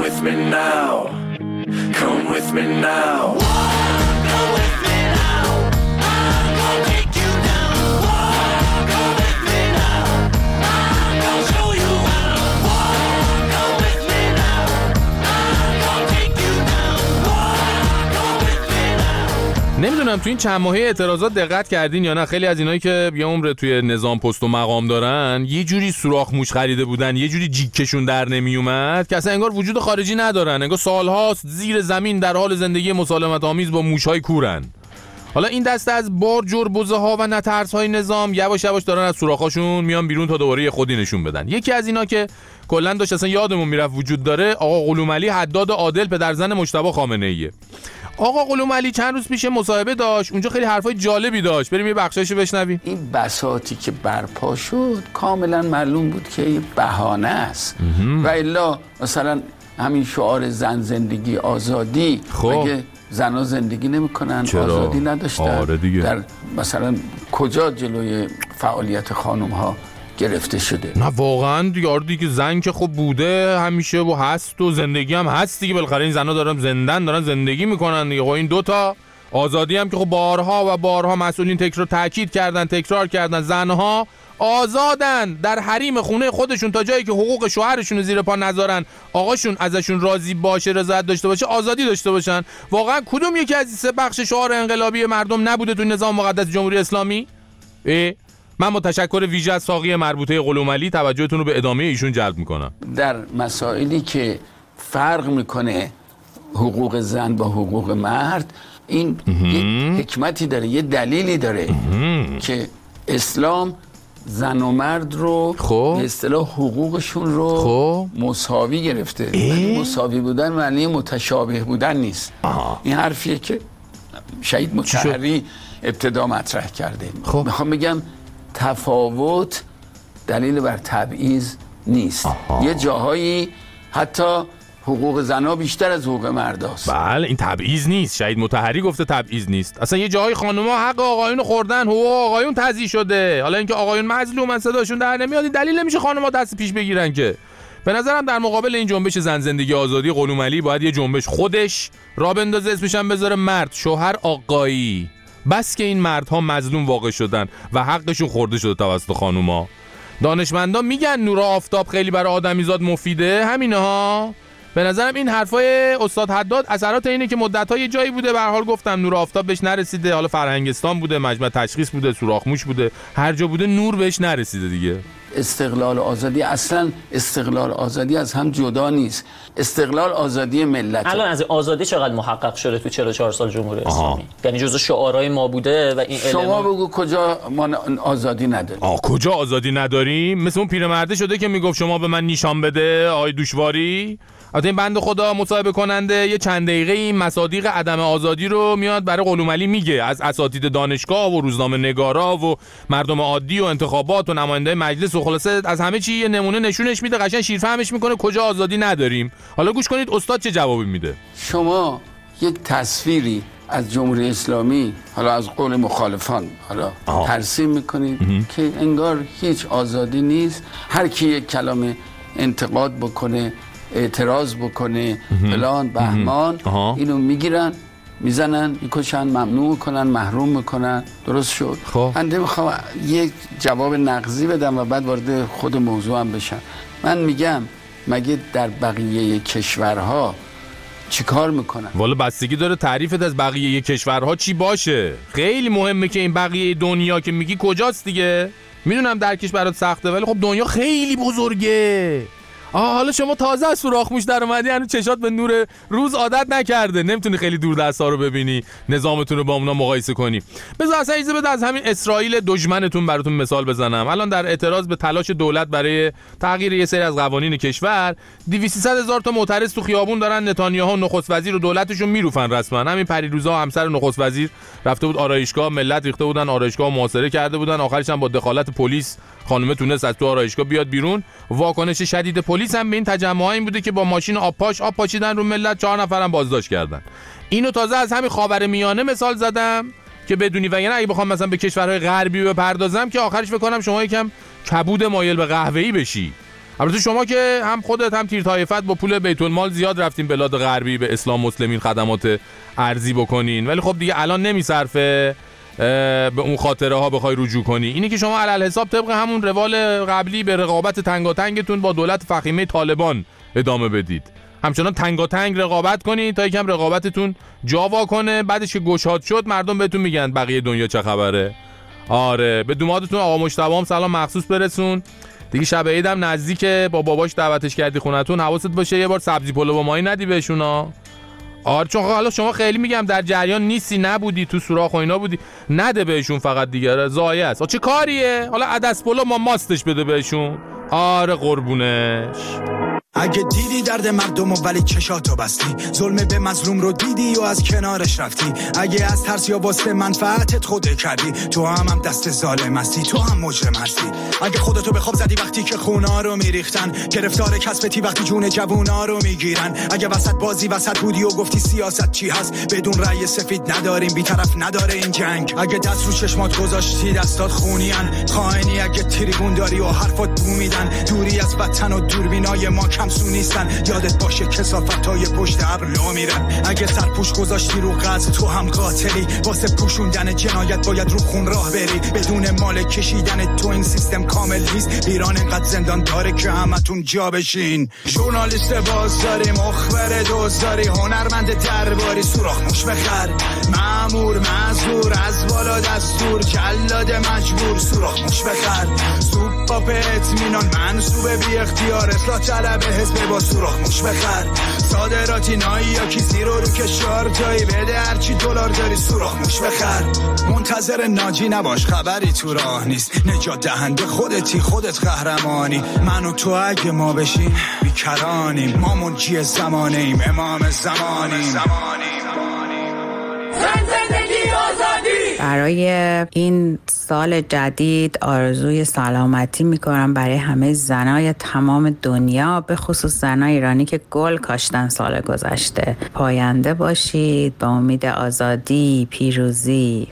نمیدونم تو این چند ماهه اعتراضات دقت کردین یا نه، خیلی از اینایی که یه عمر توی نظام پست و مقام دارن یه جوری سوراخ موش خریده بودن، یه جوری جیکشون در نمی اومد که اصلا انگار وجود خارجی ندارن، انگار سالهاست زیر زمین در حال زندگی مسالمت آمیز با موش‌های کورن. حالا این دسته از بارجور بزه‌ها و نترس‌های نظام یواش یواش دارن از سوراخ‌هاشون میان بیرون تا دوباره خودی نشون بدن. یکی از اینا که کلا داشت اصلا یادمون میرفت وجود داره، آقا قلومعلی حداد عادل پدرزن مجتبی خامنه‌ایه. آقا قلومعلی چند روز پیش مصاحبه داشت، اونجا خیلی حرفای جالبی داشت، بریم یه بخشایشو بشنویم. این بساطی که برپا شد کاملا معلوم بود که یه بهانه است و الا مثلا همین شعار زن زندگی آزادی، مگه زنها زندگی نمیکنن؟ آزادی نداشتن؟ آره دیگه. در مثلا کجا جلوی فعالیت خانم ها گرفته شده؟ نه واقعا دیگه. آره دیگه، زن که خب بوده همیشه و هست و زندگی هم هست دیگه، بالاخره این زنها دارن زندگی میکنن دیگه. خب این دوتا آزادی هم که خب بارها و بارها مسئولین تکرار کردن زنها آزادن در حریم خونه خودشون تا جایی که حقوق شوهرشون رو زیر پا نذارن، آقاشون ازشون راضی باشه، رضایت داشته باشه، آزادی داشته باشن. واقعا کدوم یکی از سه بخش شعار انقلابی مردم نبوده تو نظام مقدس جمهوری اسلامی؟ من با تشکر ویژه از ساقی مربوطه قلومعلی توجهتون رو به ادامه ایشون جلب میکنم. در مسائلی که فرق میکنه حقوق زن با حقوق مرد، این یه حکمتی داره، یه دلیلی داره که اسلام زن و مرد رو به اصطلاح حقوقشون رو مساوی گرفته. ولی مساوی بودن معنی متشابه بودن نیست. این حرفیه که شهید مطهری ابتدا مطرح کرده. میخوام بگم تفاوت دلیل بر تبعیض نیست. یه جاهایی حتی حقوق زنها بیشتر از حقوق مرداست. بله، این تبعیض نیست. شهید مطهری گفته تبعیض نیست. اصلا یه جاهای خانم‌ها حق آقایون خوردن، حقوق آقایون تضییع شده. حالا اینکه آقایون مظلومن صداشون در نمیاد، دلیل نمیشه خانم‌ها دست پیش بگیرن که. به نظرم در مقابل این جنبش زن زندگی آزادی قلومعلی باید یه جنبش خودش راه بندازه، اسمش هم بذاره مرد شوهر آقایی. بس که این مردها مظلوم واقع شدن و حقشون خورده شده توسط خانوما. دانشمندان میگن نور آفتاب خیلی برای آدمیزاد مفیده، همینه ها. به نظرم این حرفای استاد حداد اثرات اینه که مدت‌ها یه جایی بوده، به هر حال گفتم نور آفتاب بهش نرسیده، حالا فرهنگستان بوده، مجمع تشخیص بوده، سوراخ‌موش بوده، هر جا بوده نور بهش نرسیده دیگه. استقلال آزادی اصلا استقلال آزادی از هم جدا نیست. استقلال آزادی ملت. الان از آزادی چقدر محقق شده تو 44 سال جمهوری اسلامی؟ یعنی جزو شعارهای ما بوده و این شما بگو کجا ما آزادی نداریم؟ کجا آزادی نداریم؟ مثل اون پیرمرده شده که میگفت شما به من نیشان بده آقای دوشواری. البته این بنده خدا مصاحبه کننده یه چند دقیقه این مصادیق عدم آزادی رو میاد برای قلومعلی میگه، از اساتید دانشگاه و روزنامه نگارا و مردم عادی و انتخابات و نماینده مجلس و خلاصه از همه چی یه نمونه نشونش میده، قشنگ شیرفهمش میکنه کجا آزادی نداریم. حالا گوش کنید استاد چه جوابی میده. شما یک تصویری از جمهوری اسلامی حالا از قول مخالفان حالا ترسیم میکنید که انگار هیچ آزادی نیست، هر کی یک کلمه انتقاد بکنه اعتراض بکنه فلان بهمان اینو میگیرن میزنن میکشن ممنوع میکنن محروم میکنن. درست شد. من میخوام یک جواب نقضی بدم و بعد وارد خود موضوعم بشم. من میگم مگه در بقیه کشورها چی کار میکنن؟ والا بستگی داره تعریفت از بقیه کشورها چی باشه. خیلی مهمه که این بقیه دنیا که میگی کجاست دیگه. میدونم درکش برات سخته ولی خب دنیا خیلی بزرگه. حالا شما تازه از سوراخ موش در اومدی، هنوز چشات به نور روز عادت نکرده، نمیتونی خیلی دور دستا رو ببینی، نظامتون رو با اونا مقایسه کنی. بذار اصلا ایزه بده از همین اسرائیل دشمنتون براتون مثال بزنم. الان در اعتراض به تلاش دولت برای تغییر یه سری از قوانین کشور 200,000 تا معترض تو خیابون دارن نتانیاهو نخست وزیر و دولتشون میروفن رسما. همین پریروزا همسر نخست وزیر رفته بود آرایشگاه، ملت ریخته بودن آرایشگاه، محاصره کرده بودن، آخرش هم با دخالت پلیس خانم تونست از تو آرایشگاه بیاد بیرون. واکنش شدید پلیس هم به این تجمع این بوده که با ماشین آب پاشیدن رو ملت، 4 نفرم بازداشت کردن. اینو تازه از همین خاورمیانه مثال زدم که بدونی، وگرنه اگه بخوام مثلا به کشورهای غربی بپردازم که آخرش فکر کنم شما یکم کبود مایل به قهوه‌ای بشی. البته شما که هم خودت هم تیر طایفت با پول بیت المال زیاد رفتین بلاد غربی به اسلام مسلمین خدمات ارزی بکنین، ولی خب دیگه الان نمیصرفه به اون خاطره ها بخوای رجوع کنی. اینی که شما علل حساب طبق همون روال قبلی به رقابت تنگاتنگتون با دولت فخیمه طالبان ادامه بدید، همچنان تنگاتنگ رقابت کنید تا یکم رقابتتون جاوا کنه. بعدش که گشاد شد مردم بهتون میگن بقیه دنیا چه خبره. آره به دومادتون آقا مجتبی هم سلام مخصوص برسون دیگه. شب عیدم نزدیکه، با باباش دعوتش کردی خونتون، حواست باشه یه بار سبزی پلو با مایی ندی بهشونا. آره چون حالا شما خیلی میگم در جریان نیستی، نبودی تو سوراخ و اینا بودی، نده بهشون فقط دیگه، ضایع است. چه کاریه؟ حالا عدس پلو ما ماستش بده بهشون. آره قربونش. اگه دیدی درد مردم و ولی چشاتو بستی، ظلم به مظلوم رو دیدی و از کنارش رفتی، اگه از ترس یا واسه منفعتت خوده کردی، تو هم دست ظالم هستی، تو هم مجرم هستی. اگه خودتو به خواب زدی وقتی که خونا رو میریختن، گرفتار کسبتی وقتی جون جوونا رو میگیرن، اگه وسط بودی و گفتی سیاست چی هست، بدون رأی سفید نداریم بی‌طرف نداره این جنگ، اگه دست رو چشمات گذاشتی دستات خونیان، خائنی اگه تریبون داری و حرفات بو میدن، دوری از وطن و دوربینای ما کمسو نیستن، یادت باشه کثافتای پشت ابر لو میرن، اگه سرپوش گذاشتی رو قتل تو هم قاتلی، واسه پوشوندن جنایت باید رو خون راه بری، بدون مال کشیدن تو این سیستم کامل نیست، ایران اینقدر زندان داره که همتون جا بشین. ژورنالیست بازداری، مخبر دزداری، هنرمند درباری، سوراخ موش بخر، مأمور مزدور، از بالا دستور، جلاد مجبور، سوراخ موش بخر، سوپاپ اطمینان منصوب بی اختیار، اصلاح طلب حزب با سوراخ موش بخر، صادراتی نایی یا کی زیرو رو که شارجایی، بده هرچی دلار داری سوراخ موش بخر، منتظر ناجی نباش خبری تو راه نیست، نجات دهنده خودتی، خودت قهرمانی، من و تو اگه ما بشیم بیکرانیم، ما منجی زمانه ایم، امام زمانیم. برای این سال جدید آرزوی سلامتی میکنم برای همه زنای تمام دنیا، به خصوص زنای ایرانی که گل کاشتن سال گذشته. پاینده باشید با امید آزادی، پیروزی.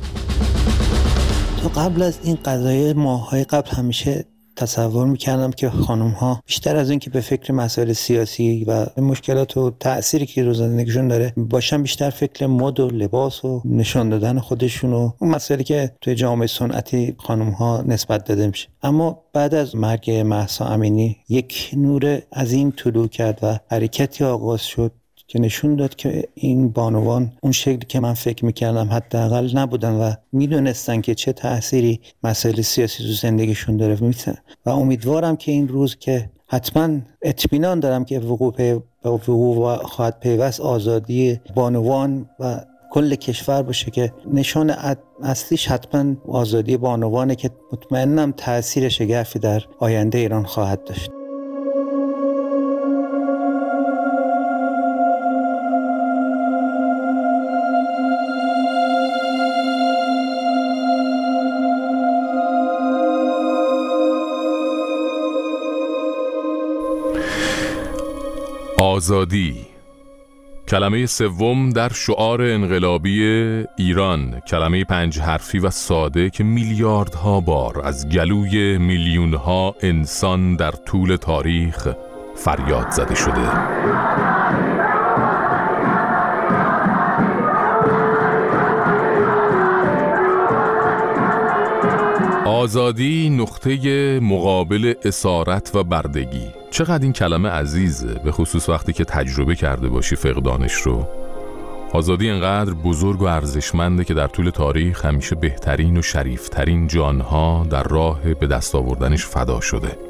تو قبل از این قضایه ماه‌های قبل همیشه تصور میکردم که خانم ها بیشتر از این که به فکر مسائل سیاسی و مشکلات و تأثیری که روز زندگیشون داره باشن، بیشتر فکر مد و لباس و نشان دادن خودشون و اون مسائلی که توی جامعه سنتی خانم ها نسبت داده میشه. اما بعد از مرگ مهسا امینی یک نور عظیم طلوع کرد و حرکتی آغاز شد که نشون داد که این بانوان اون شکلی که من فکر میکردم حداقل نبودن و میدونستن که چه تأثیری مسائل سیاسی تو زندگیشون داره و امیدوارم که این روز که حتما اطمینان دارم که وقوع خواهد پیوست آزادی بانوان و کل کشور باشه که نشان اصلیش حتما آزادی بانوانه که مطمئنم تأثیر شگرفی در آینده ایران خواهد داشت. آزادی، کلمه سوم در شعار انقلابی ایران، کلمه 5 حرفی و ساده که میلیاردها بار از گلوی میلیونها انسان در طول تاریخ فریاد زده شده. آزادی نقطه مقابل اسارت و بردگی. چقدر این کلمه عزیزه، به خصوص وقتی که تجربه کرده باشی فقدانش رو. آزادی انقدر بزرگ و ارزشمنده که در طول تاریخ همیشه بهترین و شریفترین جانها در راه به دست آوردنش فدا شده.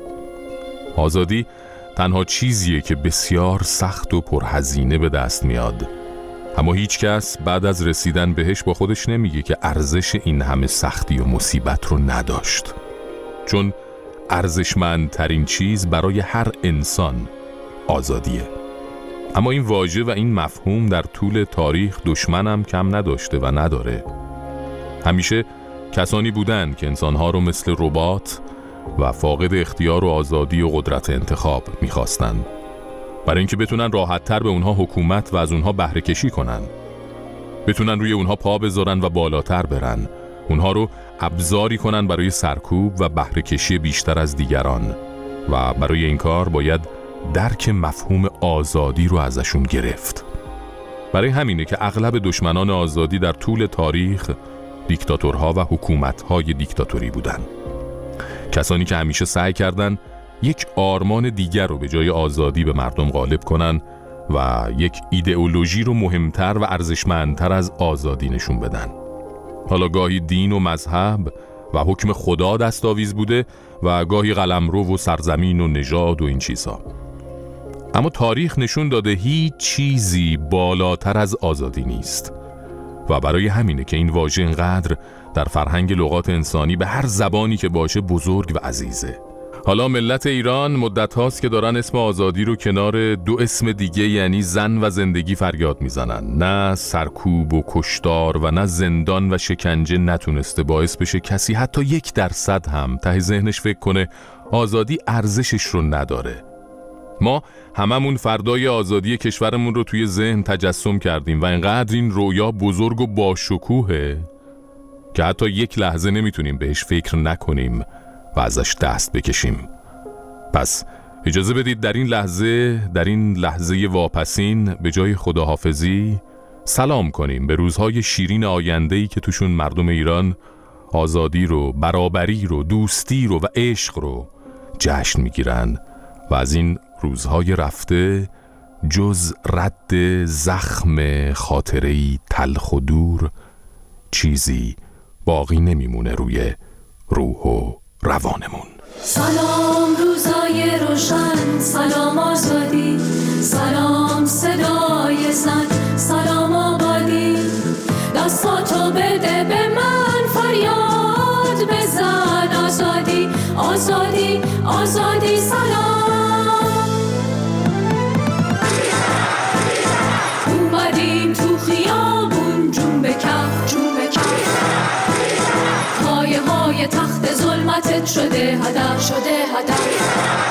آزادی تنها چیزیه که بسیار سخت و پرهزینه به دست میاد، اما هیچ کس بعد از رسیدن بهش با خودش نمیگه که ارزش این همه سختی و مصیبت رو نداشت، چون ارزشمندترین چیز برای هر انسان آزادیه. اما این واژه و این مفهوم در طول تاریخ دشمنم کم نداشته و نداره. همیشه کسانی بودن که انسانها رو مثل ربات و فاقد اختیار و آزادی و قدرت انتخاب میخواستن، برای اینکه بتونن راحت‌تر به اونها حکومت و از اونها بهره کشی کنن، بتونن روی اونها پا بذارن و بالاتر برن، اونها رو ابزاری کنن برای سرکوب و بهره کشی بیشتر از دیگران. و برای این کار باید درک مفهوم آزادی رو ازشون گرفت. برای همینه که اغلب دشمنان آزادی در طول تاریخ دیکتاتورها و حکومت‌های دیکتاتوری بودن. کسانی که همیشه سعی کردن یک آرمان دیگر رو به جای آزادی به مردم غالب کنن و یک ایدئولوژی رو مهمتر و ارزشمندتر از آزادی نشون بدن. حالا گاهی دین و مذهب و حکم خدا دستاویز بوده و گاهی قلمرو و سرزمین و نژاد و این چیزها. اما تاریخ نشون داده هیچ چیزی بالاتر از آزادی نیست و برای همینه که این واژه اینقدر در فرهنگ لغات انسانی به هر زبانی که باشه بزرگ و عزیزه. حالا ملت ایران مدت هاست که دارن اسم آزادی رو کنار دو اسم دیگه یعنی زن و زندگی فریاد میزنن. نه سرکوب و کشتار و نه زندان و شکنجه نتونسته باعث بشه کسی حتی 1% هم ته ذهنش فکر کنه آزادی ارزشش رو نداره. ما هممون فردای آزادی کشورمون رو توی ذهن تجسم کردیم و اینقدر این رویا بزرگ و باشکوهه که حتی یک لحظه نمیتونیم بهش فکر نکنیم و ازش دست بکشیم. پس اجازه بدید در این لحظه واپسین به جای خداحافظی سلام کنیم به روزهای شیرین آینده‌ای که توشون مردم ایران آزادی رو، برابری رو، دوستی رو و عشق رو جشن میگیرن و از این روزهای رفته جز رد زخم خاطره‌ای تلخ و دور چیزی باقی نمیمونه روی روح و روانمون. سلام روزای روشن، سلام آزادی، سلام صدای زن، سلام آبادی. دستاتو بده به من، فریاد بزن آزادی، آزادی، آزادی. سلام اومدیم تو خیابون، جون به کف، جون به کف. پایه های تخت ظلمتت شده هدف، شده هدف.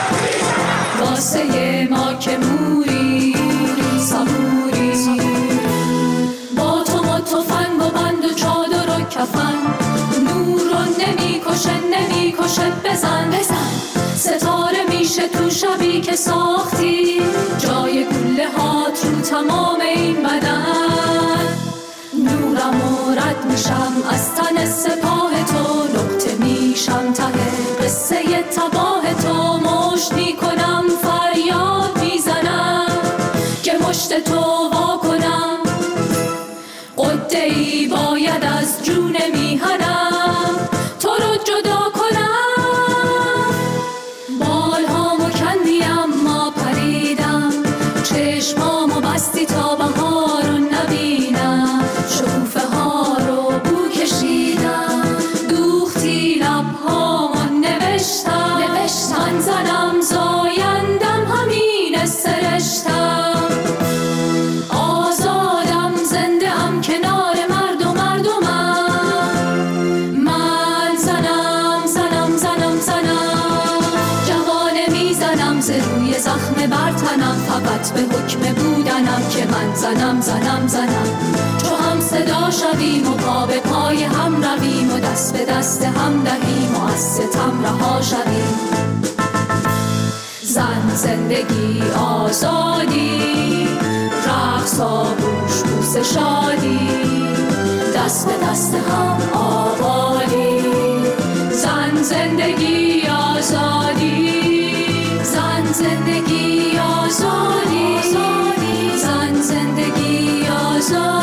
واسه ما که موری صبوری، با تو و تفنگ و بند و چادر و کفن. نور رو نمیکشه بزن، بزن. ستاره میشه تو شبی که ساختی، جای گله هات رو تمام این بدن. نورم و رد میشم از تن سپاه تو، نقطه میشم ته قصه تباه تو. مشت میکنم فریاد میزنم که مشت تو وا کنم. قده ای باید از جون میهنم تو رو جدا کنم. بالهامو کندی اما پریدم، چشمامو بستی تا بهار رو نبینم. شکوفه ها رو بو کشیدم، دوختی لبهامو نوشتم. من زنم زایندم همین سرشتم. آزادم زنده ام کنار مردمم. من زنم جوانه میزنم ز روی زخم برتنم. فقط به حکم بودنم که من زنم. تو هم صدا شویم و پا به پای هم رویم و دست به دست هم دهیم و از ستم رها شویم. زن زندگی آزادی، رقص آغوش بوس شادی، دست به دست هم آبادی. زن زندگی آزادی، زن زندگی آزادی، زن زندگی آزادی.